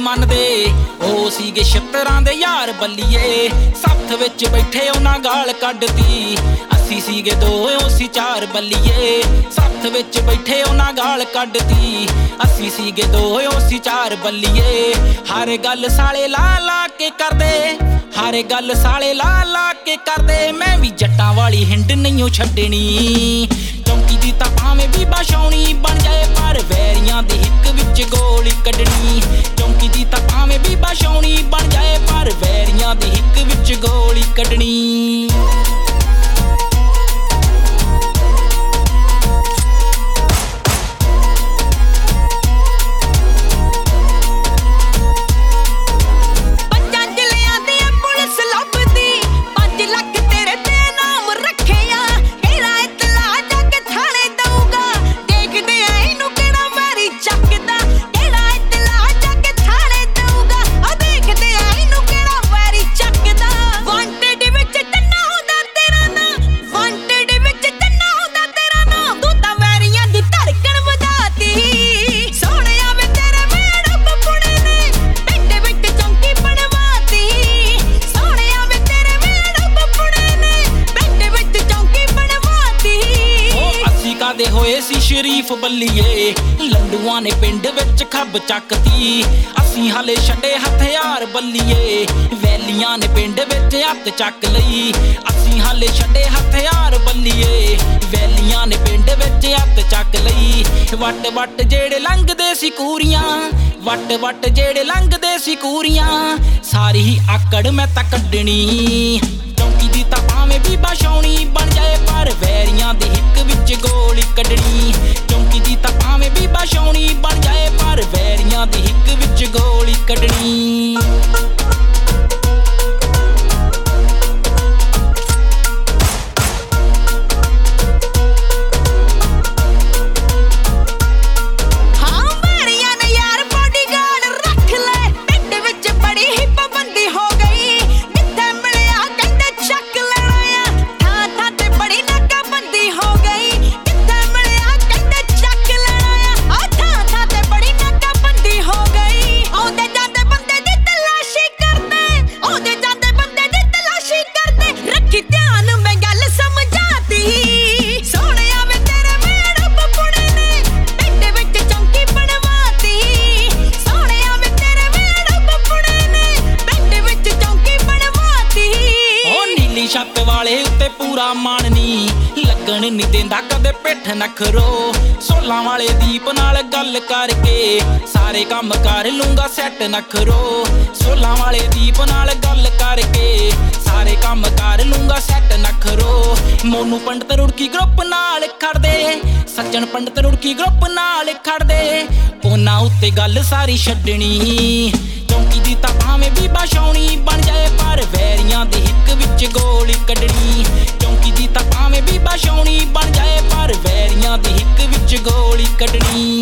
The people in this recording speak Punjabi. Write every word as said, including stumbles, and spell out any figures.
ਮੰਨਦੇ ਉਹ ਸੀਗੇ ਛਿੱਤਰਾਂ ਦੇ ਯਾਰ ਬੱਲੀਏ। ਸੱਥ ਵਿੱਚ ਬੈਠੇ ਉਹਨਾਂ ਗਾਲ ਕੱਢਤੀ, ਅਸੀਂ ਸੀਗੇ ਦੋ ਉਹ ਸੀ ਚਾਰ ਬੱਲੀਏ। ਸੱਥ ਵਿੱਚ ਬੈਠੇ ਉਹਨਾਂ ਗਾਲ ਕੱਢਤੀ, ਅਸੀਂ ਸੀਗੇ ਦੋ ਉਹ ਸੀ ਚਾਰ ਬੱਲੀਏ। ਹਰ ਗੱਲ ਸਾਲੇ ਲਾ ਲਾ ਕੇ ਕਰਦੇ, ਹਰ ਗੱਲ ਸਾਲੇ ਲਾ ਲਾ ਕੇ ਕਰਦੇ। ਮੈਂ ਵੀ ਜੱਟਾਂ ਵਾਲੀ ਹਿੰਡ ਨਹੀਂ ਛੱਡਣੀ, ਚੌਂਕੀ ਦੀ ਤਾਂ ਭਾਵੇਂ ਵੀ ਬਾਸ਼ੌਣੀ ਬਣ ਜਾਏ ਪਰ ਵੈਰੀਆਂ ਦੇ ਹਿੱਕ ਵਿੱਚ ਗੋਲੀ ਕੱਢਣੀ। ਚੌਂਕੀ ਦੀ ਤਾਂ ਭਾਵੇਂ ਵੀ ਬਾਸ਼ੌਣੀ ਬਣ ਜਾਏ ਪਰ ਵੈਰੀਆਂ ਦੇ ਹਿੱਕ ਵਿੱਚ ਗੋਲੀ ਕੱਢਣੀ। ਦੇ ਹੋਏ ਸੀ ਸ਼ਰੀਫ ਬੱਲੀਏ, ਲੰਡੂਆਂ ਨੇ ਪਿੰਡ ਵਿੱਚ ਖੱਬ ਚੱਕਤੀ। ਅਸੀਂ ਹਾਲੇ ਛੱਡੇ ਹਥਿਆਰ ਬੱਲੀਏ, ਵੈਲੀਆਂ ਨੇ ਪਿੰਡ ਵਿੱਚ ਹੱਥ ਚੱਕ ਲਈ। ਅਸੀਂ ਹਾਲੇ ਛੱਡੇ ਹਥਿਆਰ ਬੱਲੀਏ, ਵੈਲੀਆਂ ਨੇ ਪਿੰਡ ਵਿੱਚ ਹੱਥ ਚੱਕ ਲਈ। ਵੱਟ ਵੱਟ ਜਿਹੜੇ ਲੰਘਦੇ ਸੀ ਕੂਰੀਆਂ, ਵੱਟ ਵੱਟ ਜਿਹੜੇ ਲੰਘਦੇ ਸੀ ਕੂਰੀਆਂ, ਸਾਰੀ ਹੀ ਆਕੜ ਮੈਂ ਤਾਂ ਕੱਢਣੀ। ਚੌਂਕੀ ਦੀ ਤਾਂ ਭਾਵੇਂ ਵੀ ਬਾਸ਼ੌਣੀ ਬਣ ਜਾਏ ਪਰ ਵੈਰੀਆਂ ਦੇ ਹਿੱਕ ਵਿੱਚ ਗੋਲੀ ਕੱਢਣੀ। ਚੌਂਕੀ ਦੀ ਤਾਂ ਭਾਵੇਂ ਵੀ ਬਾਸ਼ੌਣੀ ਬਣ ਜਾਏ ਪਰ ਵੈਰੀਆਂ ਦੇ ਹਿੱਕ ਵਿੱਚ ਗੋਲੀ ਕੱਢਣੀ। ਛੱਤ ਵਾਲੇ ਉੱਤੇ ਪੂਰਾ ਮਾਣ ਨੀ, ਲੱਗਣ ਨੀ ਦਿੰਦਾ ਕਦੇ ਪਿੱਠ ਨਖਰੋ। ਸੋਲਾਂ ਵਾਲੇ ਦੀਪ ਨਾਲ ਗੱਲ ਕਰਕੇ ਸਾਰੇ ਕੰਮ ਕਰ ਲੂੰਗਾ ਸੈੱਟ ਨਖਰੋ। ਸੋਲਾਂ ਵਾਲੇ ਦੀਪ ਨਾਲ ਗੱਲ ਕਰਕੇ ਸਾਰੇ ਕੰਮ ਕਰ ਲੂੰਗਾ ਸੈੱਟ ਨਖਰੋ। ਮੋਨੂ ਪੰਡਤ ਰੁੜਕੀ ਗਰੁੱਪ ਨਾਲ ਖੜਦੇ, ਸੱਜਣ ਪੰਡਤ ਰੁੜਕੀ ਗਰੁੱਪ ਨਾਲ ਖੜਦੇ, ਉਹਨਾਂ ਉੱਤੇ ਗੱਲ ਸਾਰੀ ਛੱਡਣੀ। ਚੌਂਕੀ ਦੀ ਤਾਂ ਭਾਵੇਂ ਵੀ ਬਾਸ਼ੌਣੀ ਬਣ ਜਾਏ ਪਰ ਵੈਰੀਆਂ ਦੇ ਹਿੱਕ ਵਿੱਚ ਗੋਲੀ ਕੱਢਣੀ। ਚੌਂਕੀ ਦੀ ਤਾਂ ਭਾਵੇਂ ਵੀ ਬਾਸ਼ੌਣੀ ਬਣ ਜਾਏ ਪਰ ਵੈਰੀਆਂ ਦੇ ਹਿੱਕ ਵਿੱਚ ਗੋਲੀ ਕੱਢਣੀ।